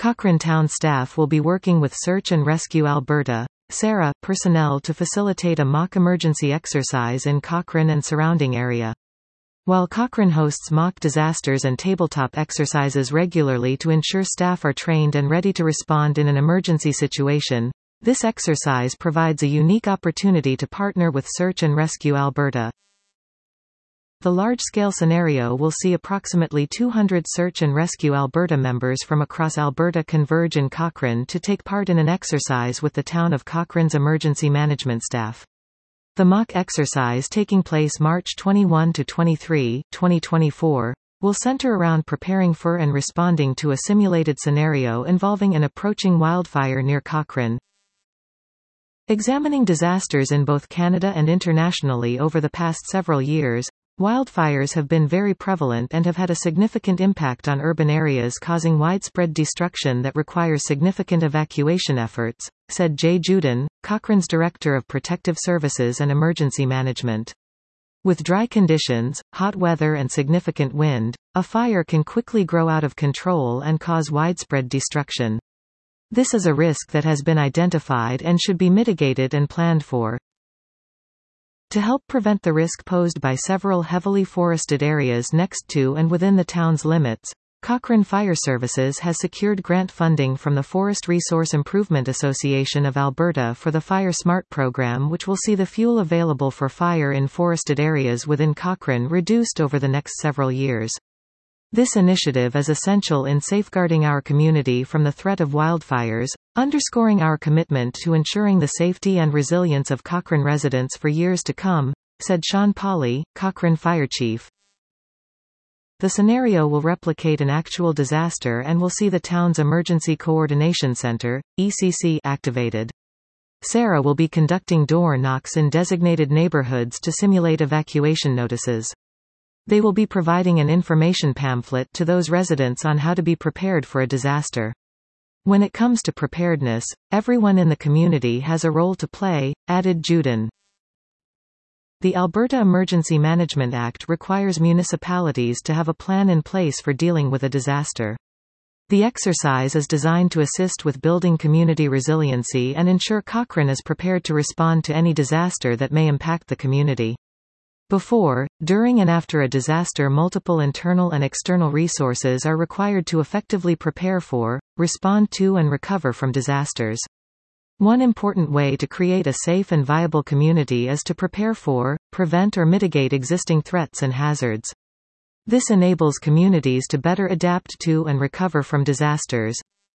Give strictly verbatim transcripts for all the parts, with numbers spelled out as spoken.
Cochrane Town staff will be working with Search and Rescue Alberta (SARA) personnel to facilitate a mock emergency exercise in Cochrane and surrounding area. While Cochrane hosts mock disasters and tabletop exercises regularly to ensure staff are trained and ready to respond in an emergency situation, this exercise provides a unique opportunity to partner with Search and Rescue Alberta. The large-scale scenario will see approximately two hundred Search and Rescue Alberta members from across Alberta converge in Cochrane to take part in an exercise with the town of Cochrane's emergency management staff. The mock exercise, taking place March twenty-first to twenty-third, twenty twenty-four, will center around preparing for and responding to a simulated scenario involving an approaching wildfire near Cochrane. Examining disasters in both Canada and internationally over the past several years, wildfires have been very prevalent and have had a significant impact on urban areas, causing widespread destruction that requires significant evacuation efforts, said Jay Juden, Cochrane's Director of Protective Services and Emergency Management. With dry conditions, hot weather and significant wind, a fire can quickly grow out of control and cause widespread destruction. This is a risk that has been identified and should be mitigated and planned for. To help prevent the risk posed by several heavily forested areas next to and within the town's limits, Cochrane Fire Services has secured grant funding from the Forest Resource Improvement Association of Alberta for the Fire Smart program, which will see the fuel available for fire in forested areas within Cochrane reduced over the next several years. This initiative is essential in safeguarding our community from the threat of wildfires, underscoring our commitment to ensuring the safety and resilience of Cochrane residents for years to come, said Sean Pauley, Cochrane Fire Chief. The scenario will replicate an actual disaster and will see the town's Emergency Coordination Center, E C C, activated. SARA will be conducting door knocks in designated neighborhoods to simulate evacuation notices. They will be providing an information pamphlet to those residents on how to be prepared for a disaster. When it comes to preparedness, everyone in the community has a role to play, added Juden. The Alberta Emergency Management Act requires municipalities to have a plan in place for dealing with a disaster. The exercise is designed to assist with building community resiliency and ensure Cochrane is prepared to respond to any disaster that may impact the community. Before, during and after a disaster, multiple internal and external resources are required to effectively prepare for, respond to and recover from disasters. One important way to create a safe and viable community is to prepare for, prevent or mitigate existing threats and hazards. This enables communities to better adapt to and recover from disasters.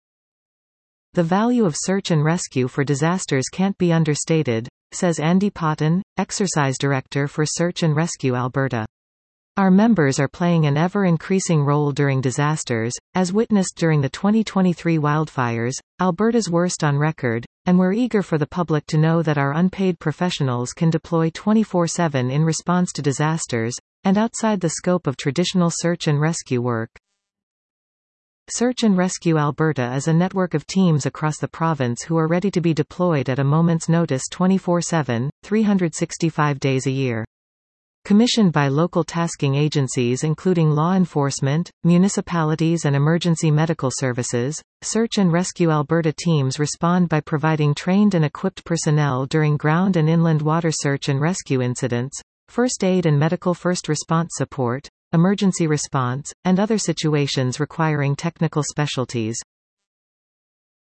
The value of search and rescue for disasters can't be understated, says Andy Potton, Exercise Director for Search and Rescue Alberta. Our members are playing an ever-increasing role during disasters, as witnessed during the twenty twenty-three wildfires, Alberta's worst on record, and we're eager for the public to know that our unpaid professionals can deploy twenty-four seven in response to disasters, and outside the scope of traditional search and rescue work. Search and Rescue Alberta is a network of teams across the province who are ready to be deployed at a moment's notice twenty-four seven, three hundred sixty-five days a year. Commissioned by local tasking agencies including law enforcement, municipalities and emergency medical services, Search and Rescue Alberta teams respond by providing trained and equipped personnel during ground and inland water search and rescue incidents, first aid and medical first response support, emergency response, and other situations requiring technical specialties.